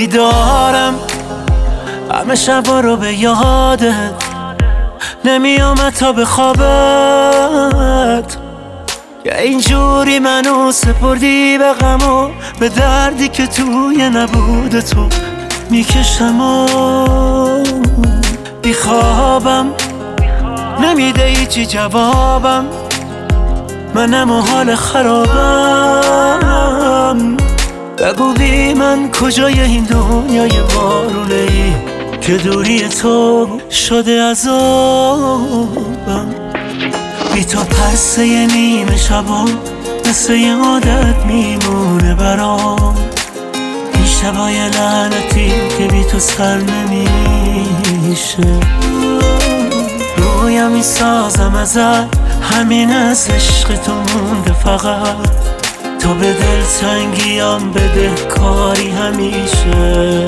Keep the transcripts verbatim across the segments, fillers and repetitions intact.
بیدارم همه شبا رو به یادت نمیامد تا به خوابت. یا اینجوری منو سپردی به غم و به دردی که توی نبود تو میکشم و بیخوابم نمیده ایچی جوابم، منم و حال خرابم. بگو بی من کجای این دنیای بارونه ای که دوری تو شده عذابم. بی تو پرسه نیمه شبا مثل یه عادت میمونه برام. این شبای لعنتی که بی تو سر نمیشه، رویم میسازم ازت همین از عشق تو مونده فقط. تو به دلتنگیم بده کاری همیشه.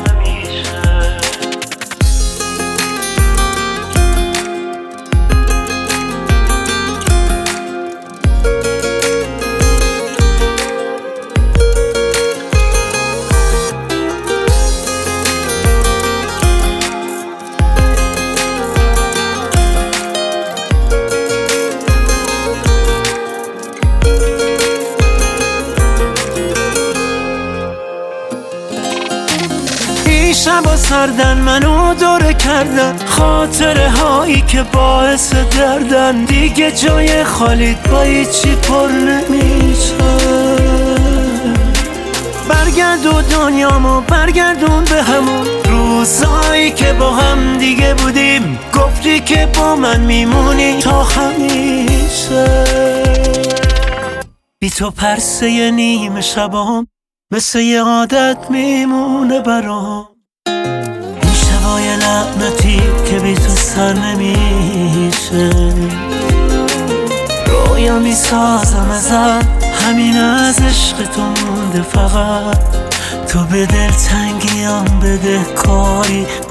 شبا سردن منو دوره کردن، خاطره هایی که باعث دردن. دیگه جای خالیت با هیچی پر نمیشه. برگردون دنیامو برگردون به همون روزایی که با هم دیگه بودیم. گفتی که با من میمونی تا همیشه. بی تو پرسه نیمه شبام مثل یه عادت میمونه برام. شبای لعنتی که بی تو سر نمیشه، رویا میسازم ازت همین از عشق تو مونده فقط. تو به دلتنگیم بده کاری